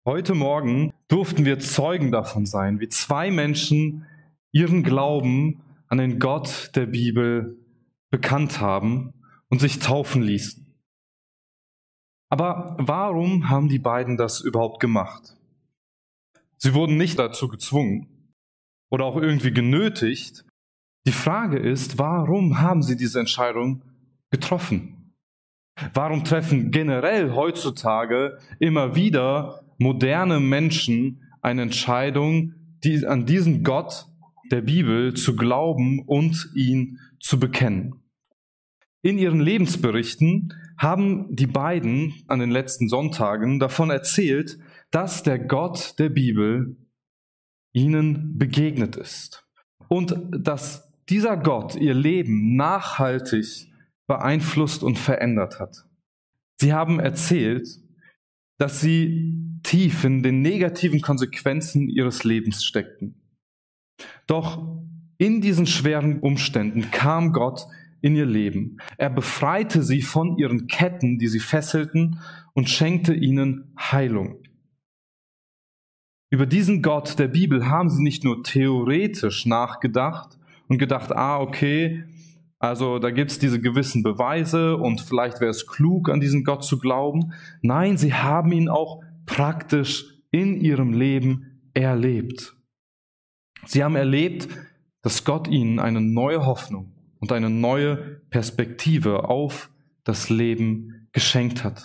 Heute Morgen durften wir Zeugen davon sein, wie zwei Menschen ihren Glauben an den Gott der Bibel bekannt haben und sich taufen ließen. Aber warum haben die beiden das überhaupt gemacht? Sie wurden nicht dazu gezwungen oder auch irgendwie genötigt. Die Frage ist, warum haben sie diese Entscheidung getroffen? Warum treffen generell heutzutage immer wieder moderne Menschen eine Entscheidung, an diesen Gott der Bibel zu glauben und ihn zu bekennen? In ihren Lebensberichten haben die beiden an den letzten Sonntagen davon erzählt, dass der Gott der Bibel ihnen begegnet ist und dass dieser Gott ihr Leben nachhaltig beeinflusst und verändert hat. Sie haben erzählt, dass sie tief in den negativen Konsequenzen ihres Lebens steckten. Doch in diesen schweren Umständen kam Gott in ihr Leben. Er befreite sie von ihren Ketten, die sie fesselten, und schenkte ihnen Heilung. Über diesen Gott der Bibel haben sie nicht nur theoretisch nachgedacht und gedacht, okay, also da gibt es diese gewissen Beweise und vielleicht wäre es klug, an diesen Gott zu glauben. Nein, sie haben ihn auch praktisch in ihrem Leben erlebt. Sie haben erlebt, dass Gott ihnen eine neue Hoffnung und eine neue Perspektive auf das Leben geschenkt hat.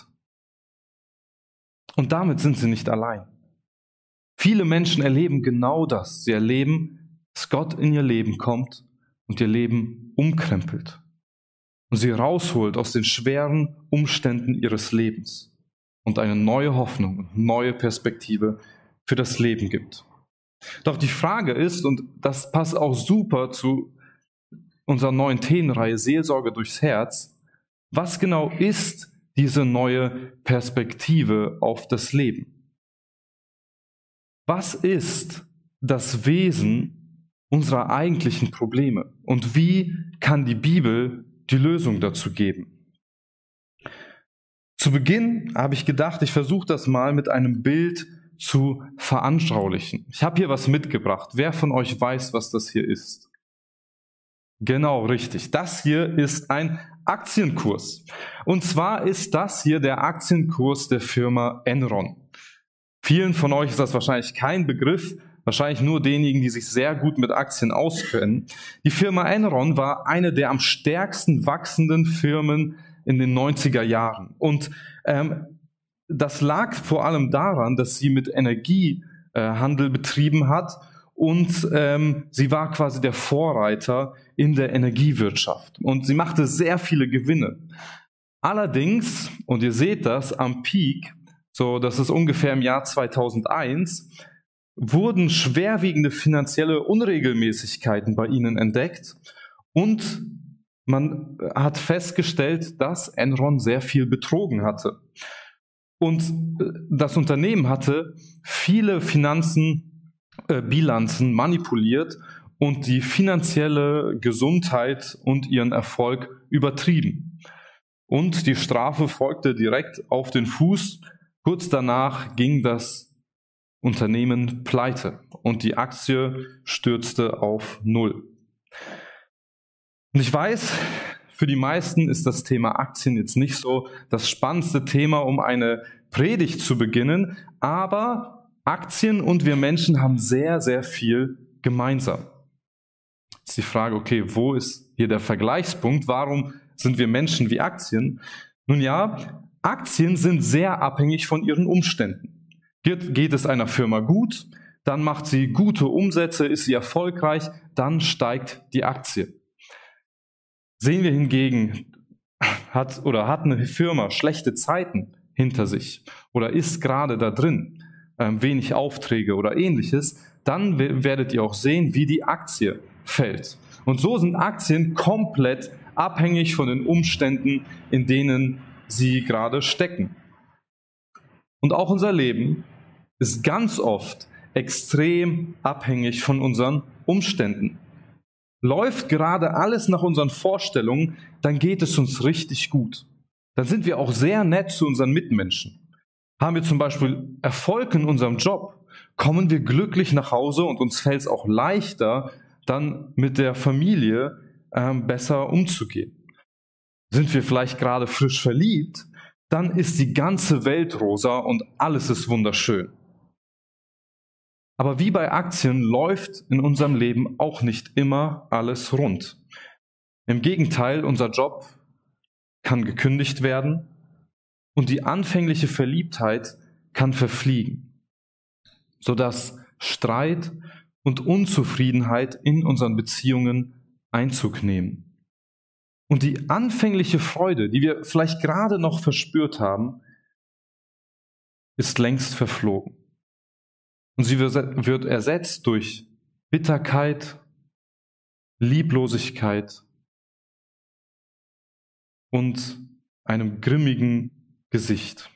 Und damit sind sie nicht allein. Viele Menschen erleben genau das. Sie erleben, dass Gott in ihr Leben kommt und ihr Leben umkrempelt und sie rausholt aus den schweren Umständen ihres Lebens und eine neue Hoffnung und neue Perspektive für das Leben gibt. Doch die Frage ist, und das passt auch super zu unserer neuen Themenreihe Seelsorge durchs Herz, was genau ist diese neue Perspektive auf das Leben? Was ist das Wesen unserer eigentlichen Probleme und wie kann die Bibel die Lösung dazu geben? Zu Beginn habe ich gedacht, ich versuche das mal mit einem Bild zu veranschaulichen. Ich habe hier was mitgebracht. Wer von euch weiß, was das hier ist? Genau, richtig. Das hier ist ein Aktienkurs. Und zwar ist das hier der Aktienkurs der Firma Enron. Vielen von euch ist das wahrscheinlich kein Begriff, wahrscheinlich nur denjenigen, die sich sehr gut mit Aktien auskennen. Die Firma Enron war eine der am stärksten wachsenden Firmen in den 90er Jahren. Und das lag vor allem daran, dass sie mit Energiehandel betrieben hat und sie war quasi der Vorreiter in der Energiewirtschaft. Und sie machte sehr viele Gewinne. Allerdings, und ihr seht das am Peak, so das ist ungefähr im Jahr 2001, wurden schwerwiegende finanzielle Unregelmäßigkeiten bei ihnen entdeckt und man hat festgestellt, dass Enron sehr viel betrogen hatte. Und das Unternehmen hatte viele Bilanzen manipuliert und die finanzielle Gesundheit und ihren Erfolg übertrieben. Und die Strafe folgte direkt auf den Fuß. Kurz danach ging das Unternehmen pleite und die Aktie stürzte auf Null. Und ich weiß, für die meisten ist das Thema Aktien jetzt nicht so das spannendste Thema, um eine Predigt zu beginnen, aber Aktien und wir Menschen haben sehr, sehr viel gemeinsam. Jetzt ist die Frage, okay, wo ist hier der Vergleichspunkt? Warum sind wir Menschen wie Aktien? Nun ja, Aktien sind sehr abhängig von ihren Umständen. Geht es einer Firma gut, dann macht sie gute Umsätze, ist sie erfolgreich, dann steigt die Aktie. Sehen wir hingegen, hat eine Firma schlechte Zeiten hinter sich oder ist gerade da drin, wenig Aufträge oder ähnliches, dann werdet ihr auch sehen, wie die Aktie fällt. Und so sind Aktien komplett abhängig von den Umständen, in denen sie gerade stecken. Und auch unser Leben ist ganz oft extrem abhängig von unseren Umständen. Läuft gerade alles nach unseren Vorstellungen, dann geht es uns richtig gut. Dann sind wir auch sehr nett zu unseren Mitmenschen. Haben wir zum Beispiel Erfolg in unserem Job, kommen wir glücklich nach Hause und uns fällt es auch leichter, dann mit der Familie besser umzugehen. Sind wir vielleicht gerade frisch verliebt, dann ist die ganze Welt rosa und alles ist wunderschön. Aber wie bei Aktien läuft in unserem Leben auch nicht immer alles rund. Im Gegenteil, unser Job kann gekündigt werden und die anfängliche Verliebtheit kann verfliegen, sodass Streit und Unzufriedenheit in unseren Beziehungen Einzug nehmen. Und die anfängliche Freude, die wir vielleicht gerade noch verspürt haben, ist längst verflogen. Und sie wird ersetzt durch Bitterkeit, Lieblosigkeit und einem grimmigen Gesicht.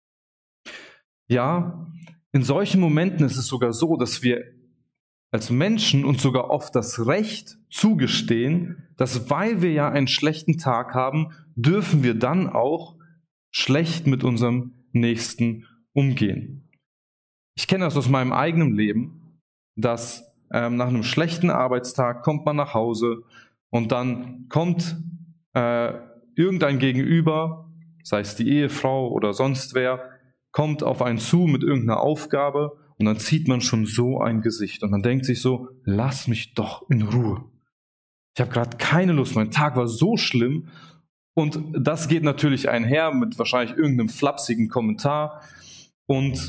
Ja, in solchen Momenten ist es sogar so, dass wir als Menschen uns sogar oft das Recht zugestehen, dass weil wir ja einen schlechten Tag haben, dürfen wir dann auch schlecht mit unserem Nächsten umgehen. Ich kenne das aus meinem eigenen Leben, dass nach einem schlechten Arbeitstag kommt man nach Hause und dann kommt irgendein Gegenüber, sei es die Ehefrau oder sonst wer, kommt auf einen zu mit irgendeiner Aufgabe und dann zieht man schon so ein Gesicht und man denkt sich so, lass mich doch in Ruhe. Ich habe gerade keine Lust, mein Tag war so schlimm. Und das geht natürlich einher mit wahrscheinlich irgendeinem flapsigen Kommentar und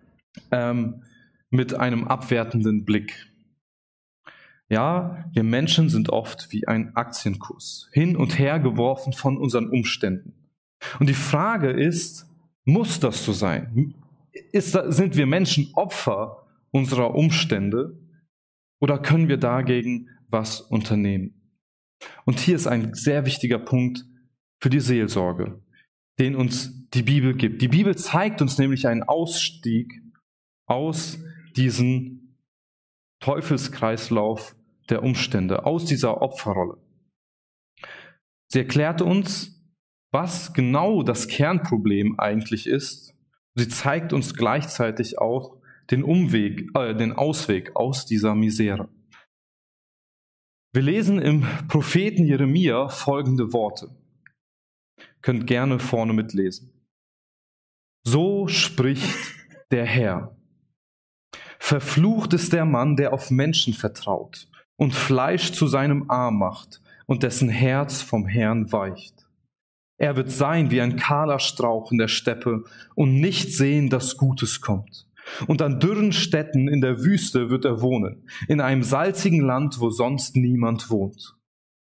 mit einem abwertenden Blick. Ja, wir Menschen sind oft wie ein Aktienkurs, hin und her geworfen von unseren Umständen. Und die Frage ist, muss das so sein? Sind wir Menschen Opfer unserer Umstände oder können wir dagegen was unternehmen? Und hier ist ein sehr wichtiger Punkt für die Seelsorge, den uns die Bibel gibt. Die Bibel zeigt uns nämlich einen Ausstieg aus diesem Teufelskreislauf der Umstände, aus dieser Opferrolle. Sie erklärte uns, was genau das Kernproblem eigentlich ist. Sie zeigt uns gleichzeitig auch den Ausweg aus dieser Misere. Wir lesen im Propheten Jeremia folgende Worte. Könnt gerne vorne mitlesen. So spricht der Herr. Verflucht ist der Mann, der auf Menschen vertraut und Fleisch zu seinem Arm macht und dessen Herz vom Herrn weicht. Er wird sein wie ein kahler Strauch in der Steppe und nicht sehen, dass Gutes kommt. Und an dürren Städten in der Wüste wird er wohnen, in einem salzigen Land, wo sonst niemand wohnt.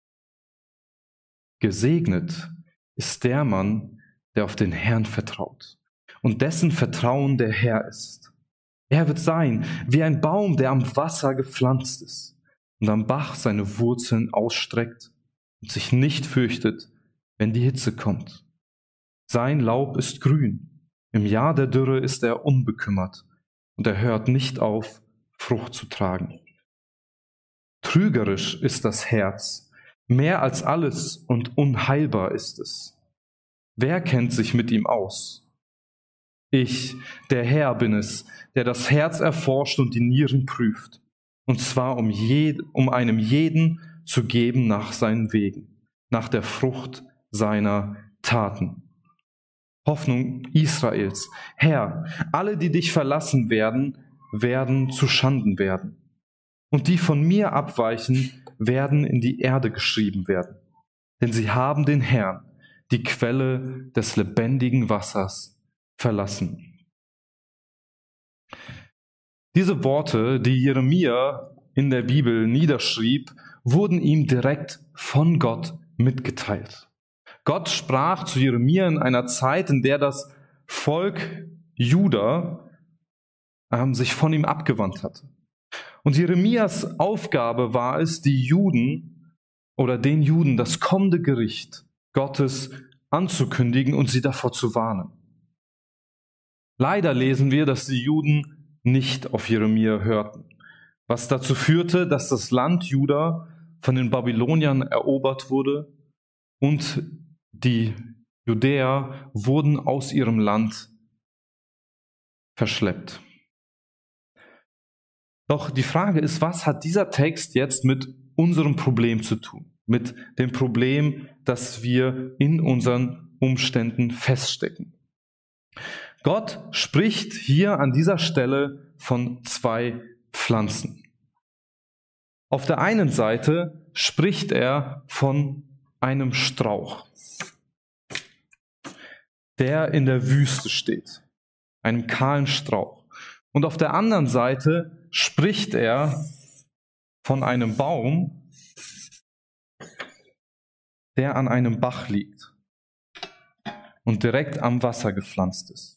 Gesegnet ist der Mann, der auf den Herrn vertraut und dessen Vertrauen der Herr ist. Er wird sein wie ein Baum, der am Wasser gepflanzt ist und am Bach seine Wurzeln ausstreckt und sich nicht fürchtet, wenn die Hitze kommt. Sein Laub ist grün, im Jahr der Dürre ist er unbekümmert und er hört nicht auf, Frucht zu tragen. Trügerisch ist das Herz, mehr als alles und unheilbar ist es. Wer kennt sich mit ihm aus? Ich, der Herr, bin es, der das Herz erforscht und die Nieren prüft, und zwar um einem jeden zu geben nach seinen Wegen, nach der Frucht seiner Taten. Hoffnung Israels. Herr, alle, die dich verlassen werden, werden zu Schanden werden. Und die von mir abweichen, werden in die Erde geschrieben werden. Denn sie haben den Herrn, die Quelle des lebendigen Wassers, verlassen. Diese Worte, die Jeremia in der Bibel niederschrieb, wurden ihm direkt von Gott mitgeteilt. Gott sprach zu Jeremia in einer Zeit, in der das Volk Juda sich von ihm abgewandt hatte. Und Jeremias Aufgabe war es, die Juden oder den Juden das kommende Gericht Gottes anzukündigen und sie davor zu warnen. Leider lesen wir, dass die Juden nicht auf Jeremia hörten, was dazu führte, dass das Land Juda von den Babyloniern erobert wurde und die Judäer wurden aus ihrem Land verschleppt. Doch die Frage ist, was hat dieser Text jetzt mit unserem Problem zu tun? Mit dem Problem, dass wir in unseren Umständen feststecken. Gott spricht hier an dieser Stelle von zwei Pflanzen. Auf der einen Seite spricht er von einem Strauch, der in der Wüste steht, einem kahlen Strauch. Und auf der anderen Seite spricht er von einem Baum, der an einem Bach liegt und direkt am Wasser gepflanzt ist.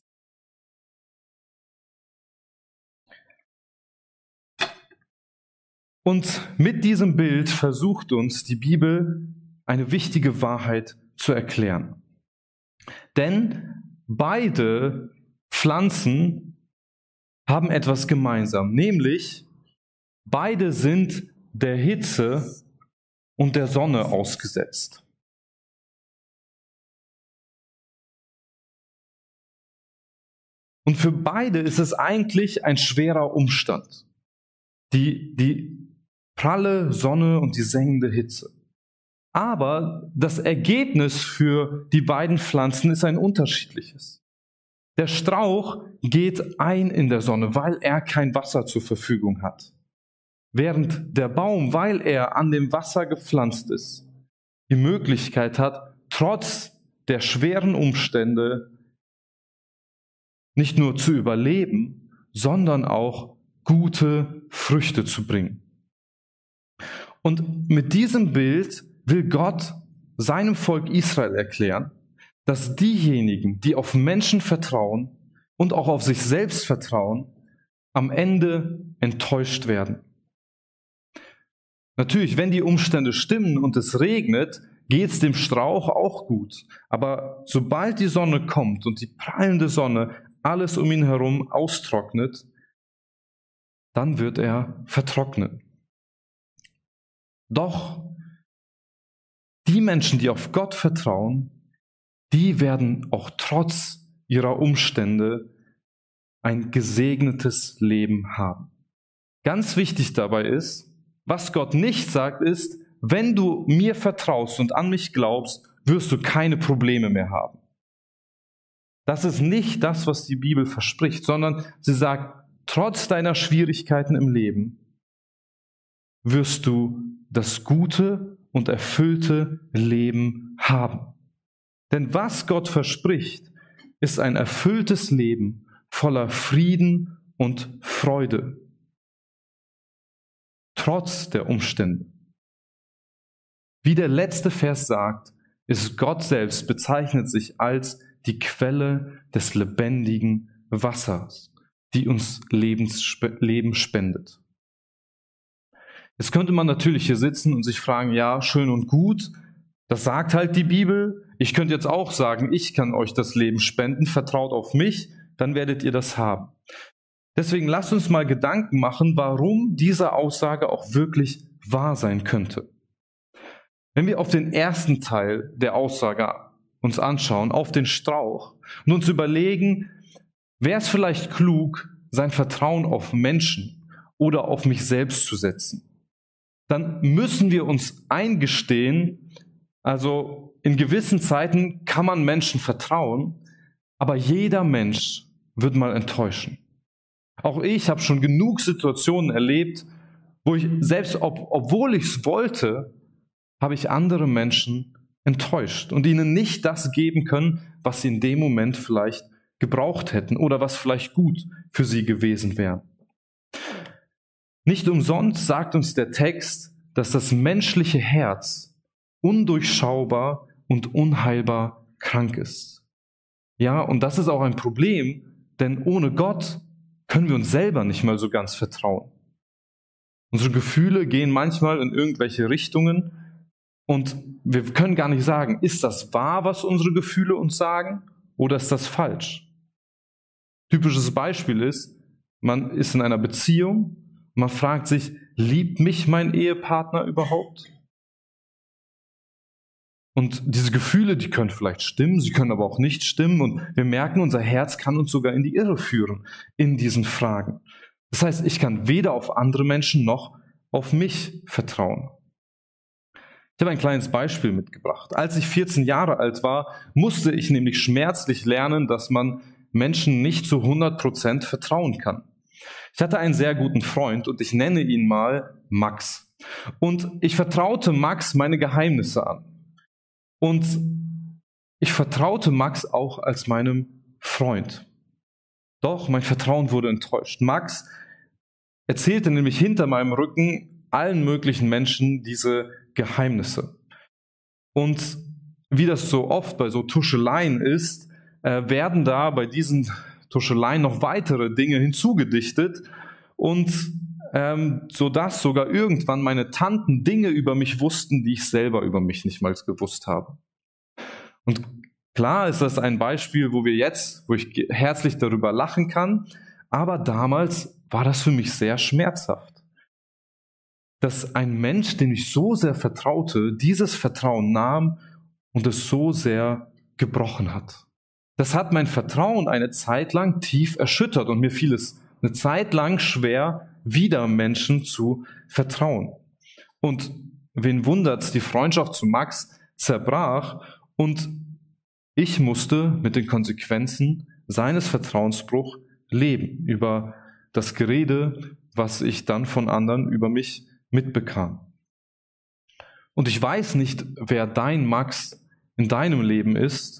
Und mit diesem Bild versucht uns die Bibel eine wichtige Wahrheit zu erklären. Denn beide Pflanzen haben etwas gemeinsam, nämlich beide sind der Hitze und der Sonne ausgesetzt. Und für beide ist es eigentlich ein schwerer Umstand. Die pralle Sonne und die sengende Hitze. Aber das Ergebnis für die beiden Pflanzen ist ein unterschiedliches. Der Strauch geht ein in der Sonne, weil er kein Wasser zur Verfügung hat. Während der Baum, weil er an dem Wasser gepflanzt ist, die Möglichkeit hat, trotz der schweren Umstände nicht nur zu überleben, sondern auch gute Früchte zu bringen. Und mit diesem Bild will Gott seinem Volk Israel erklären, dass diejenigen, die auf Menschen vertrauen und auch auf sich selbst vertrauen, am Ende enttäuscht werden. Natürlich, wenn die Umstände stimmen und es regnet, geht es dem Strauch auch gut. Aber sobald die Sonne kommt und die prallende Sonne alles um ihn herum austrocknet, dann wird er vertrocknen. Doch die Menschen, die auf Gott vertrauen, die werden auch trotz ihrer Umstände ein gesegnetes Leben haben. Ganz wichtig dabei ist, was Gott nicht sagt, ist, wenn du mir vertraust und an mich glaubst, wirst du keine Probleme mehr haben. Das ist nicht das, was die Bibel verspricht, sondern sie sagt, trotz deiner Schwierigkeiten im Leben wirst du das gute und erfüllte Leben haben. Denn was Gott verspricht, ist ein erfülltes Leben voller Frieden und Freude, trotz der Umstände. Wie der letzte Vers sagt, ist Gott selbst, bezeichnet sich als die Quelle des lebendigen Wassers, die uns Leben spendet. Jetzt könnte man natürlich hier sitzen und sich fragen, ja, schön und gut, das sagt halt die Bibel. Ich könnte jetzt auch sagen, ich kann euch das Leben spenden, vertraut auf mich, dann werdet ihr das haben. Deswegen lasst uns mal Gedanken machen, warum diese Aussage auch wirklich wahr sein könnte. Wenn wir auf den ersten Teil der Aussage uns anschauen, auf den Strauch, und uns überlegen, wäre es vielleicht klug, sein Vertrauen auf Menschen oder auf mich selbst zu setzen, dann müssen wir uns eingestehen, also in gewissen Zeiten kann man Menschen vertrauen, aber jeder Mensch wird mal enttäuschen. Auch ich habe schon genug Situationen erlebt, wo ich selbst, obwohl ich es wollte, habe ich andere Menschen enttäuscht und ihnen nicht das geben können, was sie in dem Moment vielleicht gebraucht hätten oder was vielleicht gut für sie gewesen wäre. Nicht umsonst sagt uns der Text, dass das menschliche Herz undurchschaubar und unheilbar krank ist. Ja, und das ist auch ein Problem, denn ohne Gott können wir uns selber nicht mal so ganz vertrauen. Unsere Gefühle gehen manchmal in irgendwelche Richtungen und wir können gar nicht sagen, ist das wahr, was unsere Gefühle uns sagen, oder ist das falsch? Typisches Beispiel ist, man ist in einer Beziehung, man fragt sich, liebt mich mein Ehepartner überhaupt? Und diese Gefühle, die können vielleicht stimmen, sie können aber auch nicht stimmen. Und wir merken, unser Herz kann uns sogar in die Irre führen in diesen Fragen. Das heißt, ich kann weder auf andere Menschen noch auf mich vertrauen. Ich habe ein kleines Beispiel mitgebracht. Als ich 14 Jahre alt war, musste ich nämlich schmerzlich lernen, dass man Menschen nicht zu 100% vertrauen kann. Ich hatte einen sehr guten Freund und ich nenne ihn mal Max. Und ich vertraute Max meine Geheimnisse an. Und ich vertraute Max auch als meinem Freund. Doch mein Vertrauen wurde enttäuscht. Max erzählte nämlich hinter meinem Rücken allen möglichen Menschen diese Geheimnisse. Und wie das so oft bei so Tuscheleien ist, werden da bei diesen Tuscheleien noch weitere Dinge hinzugedichtet und sodass sogar irgendwann meine Tanten Dinge über mich wussten, die ich selber über mich nicht mal gewusst habe. Und klar ist das ein Beispiel, wo ich herzlich darüber lachen kann, aber damals war das für mich sehr schmerzhaft. Dass ein Mensch, den ich so sehr vertraute, dieses Vertrauen nahm und es so sehr gebrochen hat. Das hat mein Vertrauen eine Zeit lang tief erschüttert und mir fiel es eine Zeit lang schwer, wieder Menschen zu vertrauen. Und wen wundert's, die Freundschaft zu Max zerbrach und ich musste mit den Konsequenzen seines Vertrauensbruchs leben, über das Gerede, was ich dann von anderen über mich mitbekam. Und ich weiß nicht, wer dein Max in deinem Leben ist,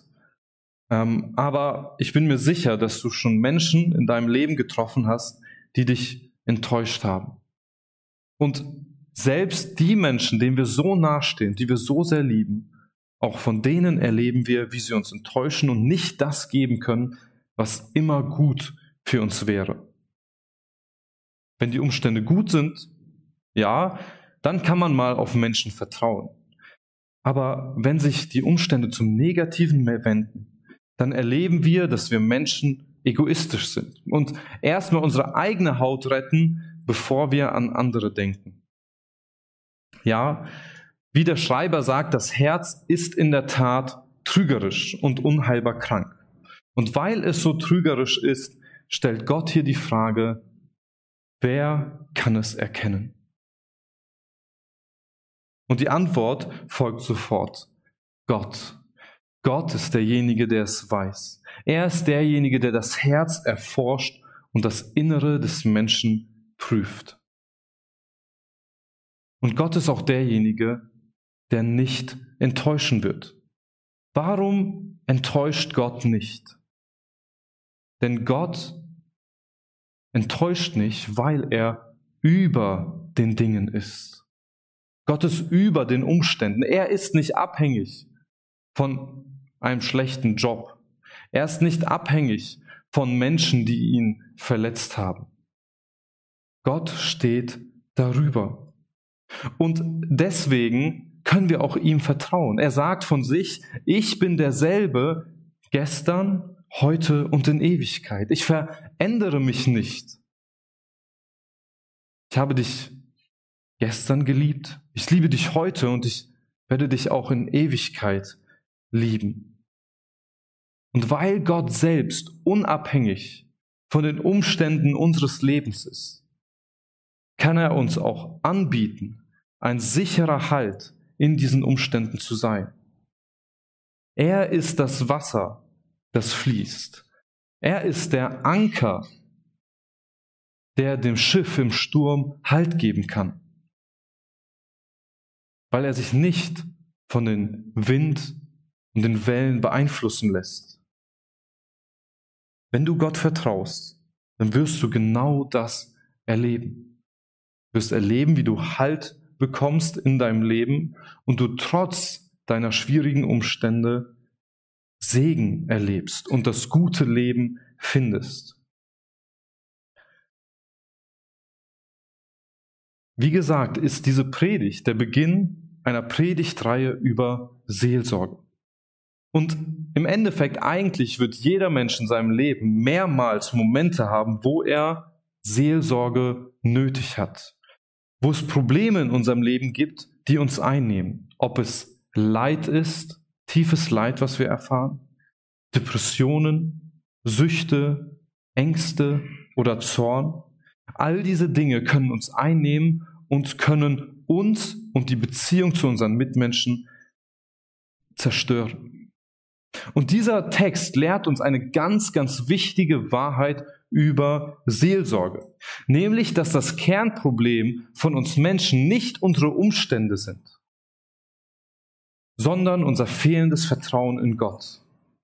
aber ich bin mir sicher, dass du schon Menschen in deinem Leben getroffen hast, die dich enttäuscht haben. Und selbst die Menschen, denen wir so nahestehen, die wir so sehr lieben, auch von denen erleben wir, wie sie uns enttäuschen und nicht das geben können, was immer gut für uns wäre. Wenn die Umstände gut sind, ja, dann kann man mal auf Menschen vertrauen. Aber wenn sich die Umstände zum Negativen wenden, dann erleben wir, dass wir Menschen egoistisch sind und erstmal unsere eigene Haut retten, bevor wir an andere denken. Ja, wie der Schreiber sagt, das Herz ist in der Tat trügerisch und unheilbar krank. Und weil es so trügerisch ist, stellt Gott hier die Frage, wer kann es erkennen? Und die Antwort folgt sofort. Gott. Gott ist derjenige, der es weiß. Er ist derjenige, der das Herz erforscht und das Innere des Menschen prüft. Und Gott ist auch derjenige, der nicht enttäuschen wird. Warum enttäuscht Gott nicht? Denn Gott enttäuscht nicht, weil er über den Dingen ist. Gott ist über den Umständen. Er ist nicht abhängig von einem schlechten Job. Er ist nicht abhängig von Menschen, die ihn verletzt haben. Gott steht darüber. Und deswegen können wir auch ihm vertrauen. Er sagt von sich, ich bin derselbe gestern, heute und in Ewigkeit. Ich verändere mich nicht. Ich habe dich gestern geliebt. Ich liebe dich heute und ich werde dich auch in Ewigkeit lieben. Und weil Gott selbst unabhängig von den Umständen unseres Lebens ist, kann er uns auch anbieten, ein sicherer Halt in diesen Umständen zu sein. Er ist das Wasser, das fließt. Er ist der Anker, der dem Schiff im Sturm Halt geben kann. Weil er sich nicht von den Wind und den Wellen beeinflussen lässt. Wenn du Gott vertraust, dann wirst du genau das erleben. Du wirst erleben, wie du Halt bekommst in deinem Leben und du trotz deiner schwierigen Umstände Segen erlebst und das gute Leben findest. Wie gesagt, ist diese Predigt der Beginn einer Predigtreihe über Seelsorge. Und im Endeffekt eigentlich wird jeder Mensch in seinem Leben mehrmals Momente haben, wo er Seelsorge nötig hat. Wo es Probleme in unserem Leben gibt, die uns einnehmen. Ob es Leid ist, tiefes Leid, was wir erfahren, Depressionen, Süchte, Ängste oder Zorn. All diese Dinge können uns einnehmen und können uns und die Beziehung zu unseren Mitmenschen zerstören. Und dieser Text lehrt uns eine ganz, ganz wichtige Wahrheit über Seelsorge. Nämlich, dass das Kernproblem von uns Menschen nicht unsere Umstände sind, sondern unser fehlendes Vertrauen in Gott.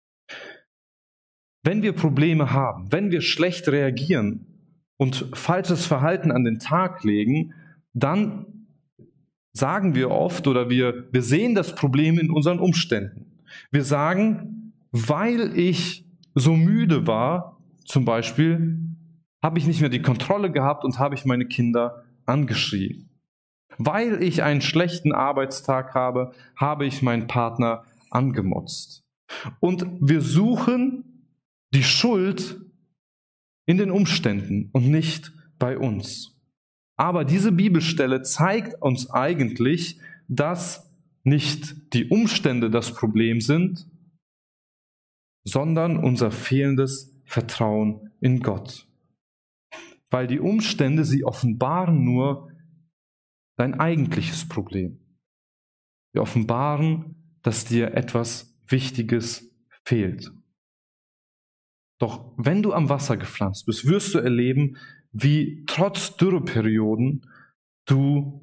Wenn wir Probleme haben, wenn wir schlecht reagieren und falsches Verhalten an den Tag legen, dann sagen wir oft oder wir sehen das Problem in unseren Umständen. Wir sagen, weil ich so müde war, zum Beispiel, habe ich nicht mehr die Kontrolle gehabt und habe ich meine Kinder angeschrien. Weil ich einen schlechten Arbeitstag habe, habe ich meinen Partner angemotzt. Und wir suchen die Schuld in den Umständen und nicht bei uns. Aber diese Bibelstelle zeigt uns eigentlich, dass nicht die Umstände das Problem sind, sondern unser fehlendes Vertrauen in Gott. Weil die Umstände, sie offenbaren nur dein eigentliches Problem. Sie offenbaren, dass dir etwas Wichtiges fehlt. Doch wenn du am Wasser gepflanzt bist, wirst du erleben, wie trotz Dürreperioden du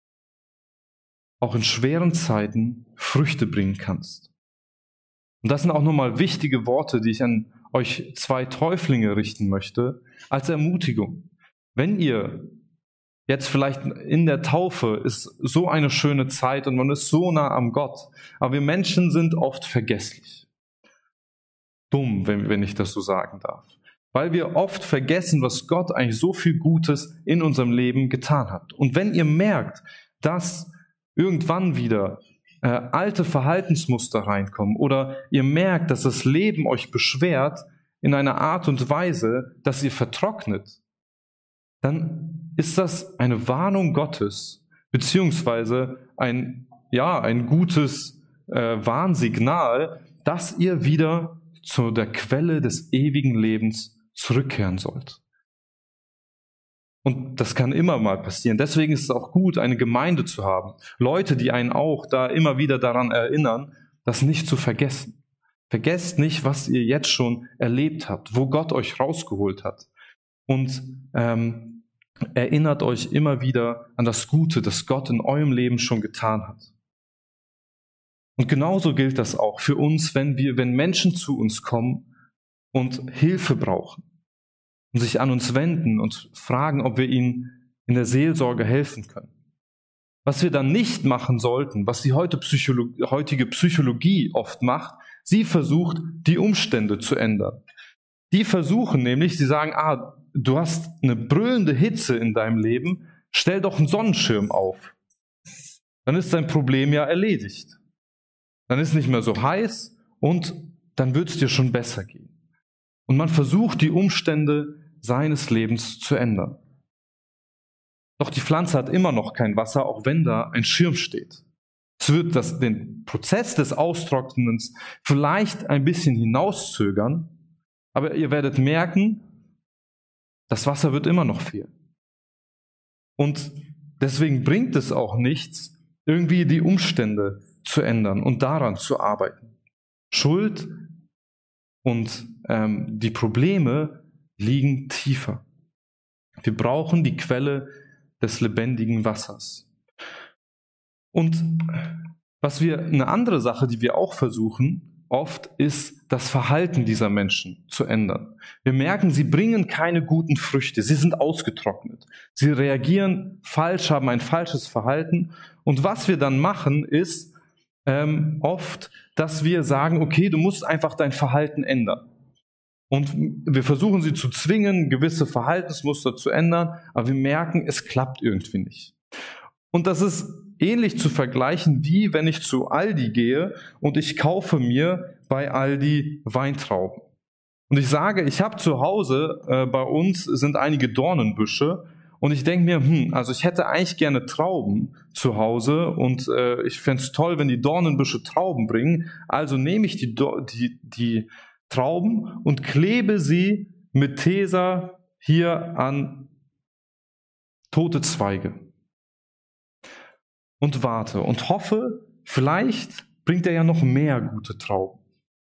auch in schweren Zeiten Früchte bringen kannst. Und das sind auch nochmal wichtige Worte, die ich an euch 2 Täuflinge richten möchte, als Ermutigung. Wenn ihr jetzt vielleicht in der Taufe ist so eine schöne Zeit und man ist so nah am Gott, aber wir Menschen sind oft vergesslich. Dumm, wenn ich das so sagen darf. Weil wir oft vergessen, was Gott eigentlich so viel Gutes in unserem Leben getan hat. Und wenn ihr merkt, dass irgendwann wieder alte Verhaltensmuster reinkommen oder ihr merkt, dass das Leben euch beschwert in einer Art und Weise, dass ihr vertrocknet, dann ist das eine Warnung Gottes, beziehungsweise ein gutes Warnsignal, dass ihr wieder zu der Quelle des ewigen Lebens zurückkehren sollt. Und das kann immer mal passieren. Deswegen ist es auch gut, eine Gemeinde zu haben. Leute, die einen auch da immer wieder daran erinnern, das nicht zu vergessen. Vergesst nicht, was ihr jetzt schon erlebt habt, wo Gott euch rausgeholt hat. Und erinnert euch immer wieder an das Gute, das Gott in eurem Leben schon getan hat. Und genauso gilt das auch für uns, wenn Menschen zu uns kommen und Hilfe brauchen und sich an uns wenden und fragen, ob wir ihnen in der Seelsorge helfen können. Was wir dann nicht machen sollten, was die heutige Psychologie oft macht, sie versucht, die Umstände zu ändern. Die versuchen nämlich, sie sagen, du hast eine brüllende Hitze in deinem Leben, stell doch einen Sonnenschirm auf. Dann ist dein Problem ja erledigt. Dann ist es nicht mehr so heiß und dann wird es dir schon besser gehen. Und man versucht, die Umstände seines Lebens zu ändern. Doch die Pflanze hat immer noch kein Wasser, auch wenn da ein Schirm steht. Es wird den Prozess des Austrocknens vielleicht ein bisschen hinauszögern, aber ihr werdet merken, das Wasser wird immer noch fehlen. Und deswegen bringt es auch nichts, irgendwie die Umstände zu ändern und daran zu arbeiten. Schuld und die Probleme liegen tiefer. Wir brauchen die Quelle des lebendigen Wassers. Und eine andere Sache, die wir auch versuchen, oft ist das Verhalten dieser Menschen zu ändern. Wir merken, sie bringen keine guten Früchte, sie sind ausgetrocknet. Sie reagieren falsch, haben ein falsches Verhalten. Und was wir dann machen, ist oft, dass wir sagen, okay, du musst einfach dein Verhalten ändern. Und wir versuchen sie zu zwingen, gewisse Verhaltensmuster zu ändern, aber wir merken, es klappt irgendwie nicht. Und das ist ähnlich zu vergleichen, wie wenn ich zu Aldi gehe und ich kaufe mir bei Aldi Weintrauben. Und ich sage, ich habe zu Hause, bei uns sind einige Dornenbüsche Und ich denke mir, also ich hätte eigentlich gerne Trauben zu Hause und ich fände es toll, wenn die Dornenbüsche Trauben bringen. Also nehme ich die Trauben und klebe sie mit Tesa hier an tote Zweige und warte und hoffe, vielleicht bringt er ja noch mehr gute Trauben.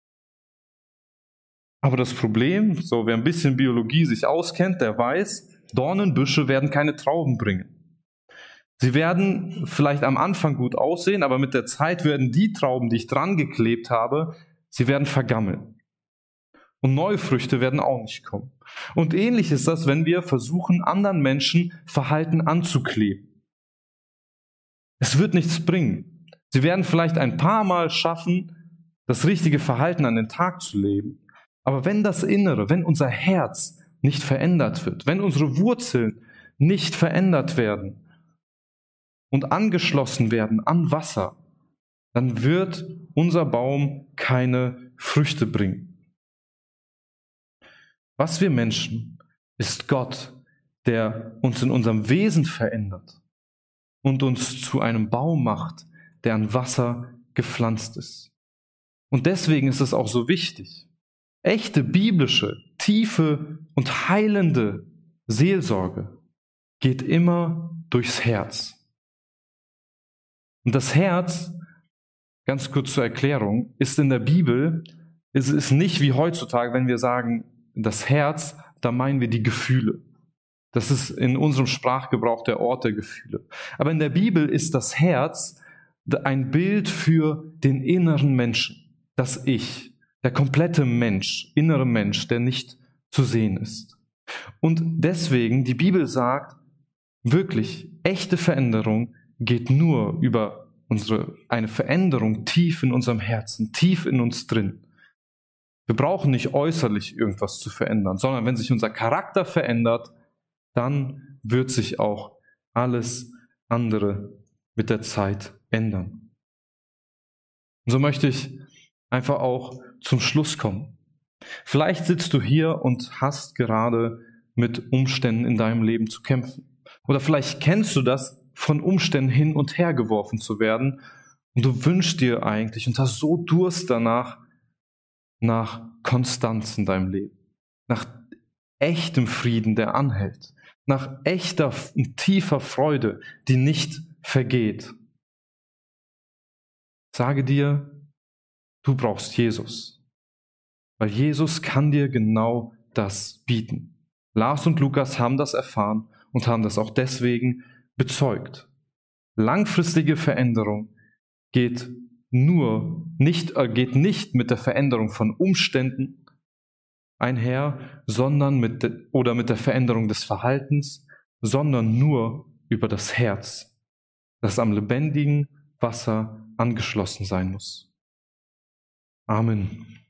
Aber das Problem, so wer ein bisschen Biologie sich auskennt, der weiß, Dornenbüsche werden keine Trauben bringen. Sie werden vielleicht am Anfang gut aussehen, aber mit der Zeit werden die Trauben, die ich dran geklebt habe, sie werden vergammeln. Und neue Früchte werden auch nicht kommen. Und ähnlich ist das, wenn wir versuchen, anderen Menschen Verhalten anzukleben. Es wird nichts bringen. Sie werden vielleicht ein paar Mal schaffen, das richtige Verhalten an den Tag zu leben. Aber wenn das Innere, wenn unser Herz nicht verändert wird, wenn unsere Wurzeln nicht verändert werden und angeschlossen werden an Wasser, dann wird unser Baum keine Früchte bringen. Was wir Menschen, ist Gott, der uns in unserem Wesen verändert und uns zu einem Baum macht, der an Wasser gepflanzt ist. Und deswegen ist es auch so wichtig. Echte biblische, tiefe und heilende Seelsorge geht immer durchs Herz. Und das Herz, ganz kurz zur Erklärung, ist in der Bibel, es ist nicht wie heutzutage, wenn wir sagen, das Herz, da meinen wir die Gefühle. Das ist in unserem Sprachgebrauch der Ort der Gefühle. Aber in der Bibel ist das Herz ein Bild für den inneren Menschen, das Ich, der komplette Mensch, innere Mensch, der nicht zu sehen ist. Und deswegen, die Bibel sagt, wirklich, echte Veränderung geht nur über eine Veränderung tief in unserem Herzen, tief in uns drin. Wir brauchen nicht äußerlich irgendwas zu verändern, sondern wenn sich unser Charakter verändert, dann wird sich auch alles andere mit der Zeit ändern. Und so möchte ich einfach auch zum Schluss kommen. Vielleicht sitzt du hier und hast gerade mit Umständen in deinem Leben zu kämpfen. Oder vielleicht kennst du das, von Umständen hin und her geworfen zu werden und du wünschst dir eigentlich und hast so Durst danach, nach Konstanz in deinem Leben, nach echtem Frieden, der anhält, nach echter und tiefer Freude, die nicht vergeht. Sage dir, du brauchst Jesus, weil Jesus kann dir genau das bieten. Lars und Lukas haben das erfahren und haben das auch deswegen bezeugt. Langfristige Veränderung geht nicht mit der Veränderung von Umständen einher, sondern mit der Veränderung des Verhaltens, sondern nur über das Herz, das am lebendigen Wasser angeschlossen sein muss. Amen.